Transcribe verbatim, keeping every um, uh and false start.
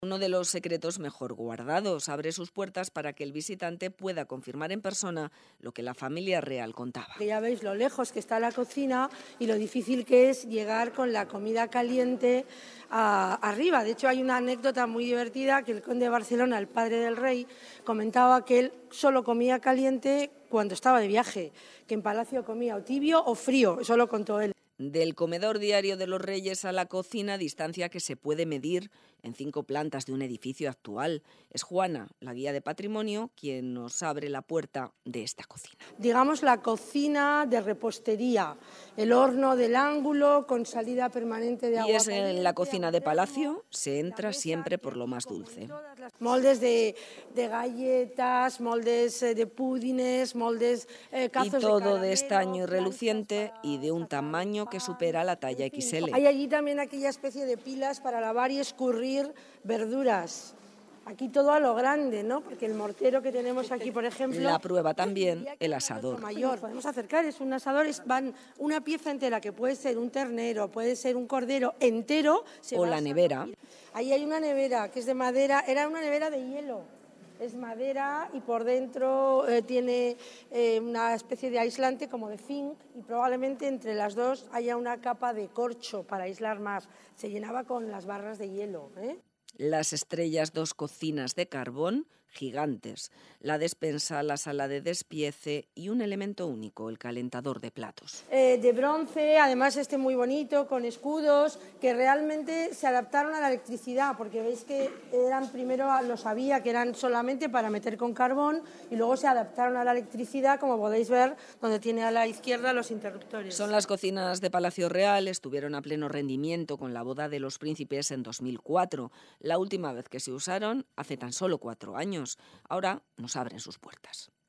Uno de los secretos mejor guardados abre sus puertas para que el visitante pueda confirmar en persona lo que la familia real contaba. Ya veis lo lejos que está la cocina y lo difícil que es llegar con la comida caliente a, arriba. De hecho, hay una anécdota muy divertida que el conde de Barcelona, el padre del rey, comentaba que él solo comía caliente cuando estaba de viaje, que en palacio comía o tibio o frío, eso lo contó él. Del comedor diario de los reyes a la cocina, distancia que se puede medir en cinco plantas de un edificio actual. Es Juana, la guía de patrimonio, quien nos abre la puerta de esta cocina. Digamos la cocina de repostería, el horno del ángulo con salida permanente de agua. Y es en la cocina de palacio, se entra siempre por lo más dulce. Moldes de, de galletas, moldes de pudines, moldes eh, cazos de Y todo caramelo, de estaño y reluciente y de un tamaño que supera la talla equis ele. Hay allí también aquella especie de pilas para lavar y escurrir verduras. Aquí todo a lo grande, ¿no? Porque el mortero que tenemos aquí, por ejemplo... La prueba también el asador. Mayor. Podemos acercar, es un asador, es van una pieza entera que puede ser un ternero, puede ser un cordero entero. Se o la nevera. Ahí hay una nevera que es de madera, era una nevera de hielo. Es madera y por dentro eh, tiene eh, una especie de aislante como de zinc y probablemente entre las dos haya una capa de corcho para aislar más. Se llenaba con las barras de hielo, ¿eh? Las estrellas, dos cocinas de carbón gigantes, la despensa, la sala de despiece y un elemento único, el calentador de platos. Eh, de bronce, además este muy bonito, con escudos, que realmente se adaptaron a la electricidad, porque veis que eran primero, los había que eran solamente para meter con carbón y luego se adaptaron a la electricidad, como podéis ver, donde tiene a la izquierda los interruptores. Son las cocinas de Palacio Real, estuvieron a pleno rendimiento con la boda de los príncipes en dos mil cuatro, la última vez que se usaron hace tan solo cuatro años. Ahora nos abren sus puertas.